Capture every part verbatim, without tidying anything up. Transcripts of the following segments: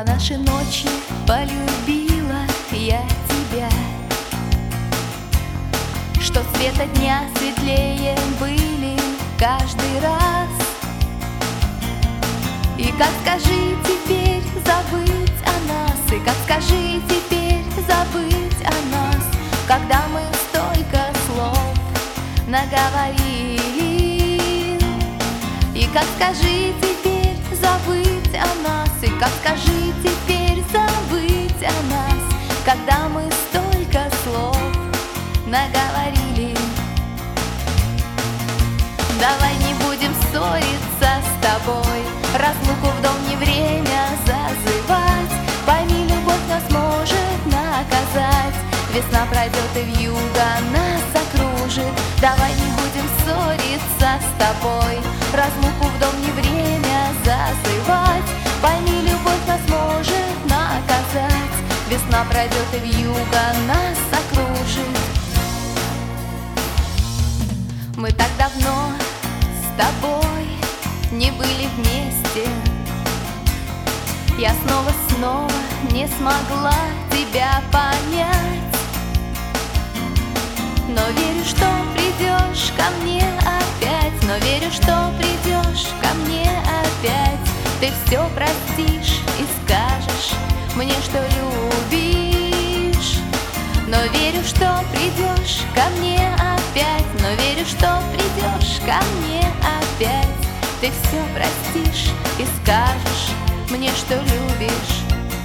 наши ночи полюбила я тебя, что света дня светлее были каждый раз. И как скажи теперь забыть о нас, и как скажи теперь забыть о нас, когда мы столько слов наговорили. И как скажи теперь забыть о нас, и как скажи теперь забыть о нас, когда мы столько слов наговорили. Давай не будем ссориться с тобой, разлуку в дом не время зазывать. Пойми, любовь нас может наказать, весна пройдет и вьюга нас окружит. Давай не будем ссориться с тобой, разлуку в дом не время зазывать. Пойми, любовь нас может наказать, весна пройдет и вьюга нас окружит. Мы так давно с тобой не были вместе, я снова-снова не смогла тебя понять. Но верю, что придешь ко мне опять, но верю, что придешь ко мне опять. Ты все простишь и скажешь мне, что любишь. Но верю, что придешь ко мне опять, но верю, что придешь ко мне опять. Ты все простишь и скажешь мне, что любишь.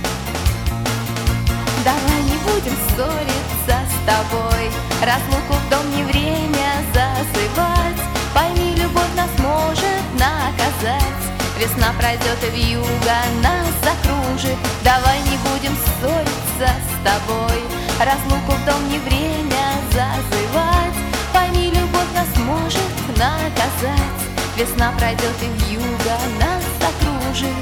Давай не будем ссориться с тобой, разлуку в дом не время зазывать. Пойми, любовь нас может наказать, весна пройдет и вьюга нас закружит. Давай не будем ссориться с тобой, разлуку в дом не время зазывать. Пойми, любовь нас может наказать, весна пройдет и вьюга нас закружит.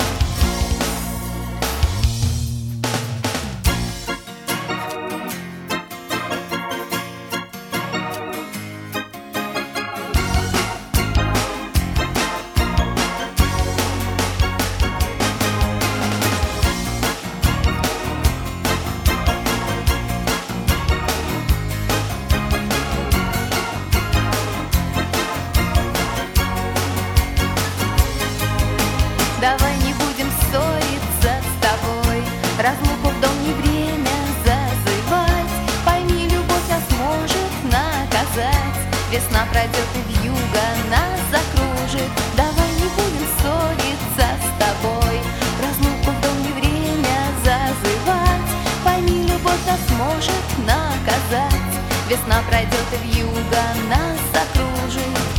Давай не будем ссориться с тобой, разлуку в дом не время зазывать. Пойми, любовь нас может наказать, весна пройдет и вьюга нас закружит. Давай не будем ссориться с тобой, разлуку в дом не время зазывать. Пойми, любовь нас может наказать, весна пройдет и вьюга нас закружит.